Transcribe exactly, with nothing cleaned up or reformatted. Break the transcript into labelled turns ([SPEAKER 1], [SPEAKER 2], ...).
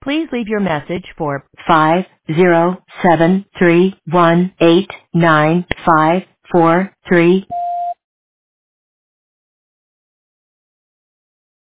[SPEAKER 1] Please leave your message for five zero seven three one eight nine five four three.